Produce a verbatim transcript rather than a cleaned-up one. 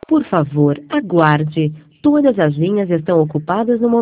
Por favor, aguarde. Todas as linhas estão ocupadas no momento.